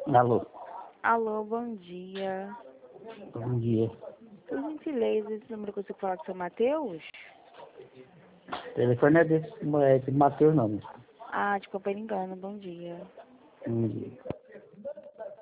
Alô, Alô, bom dia. bom dia. Por gentileza, esse número que você fala com o seu Matheus? O telefone é desse Matheus, não. Ah, desculpa, engano, bom dia. Bom dia.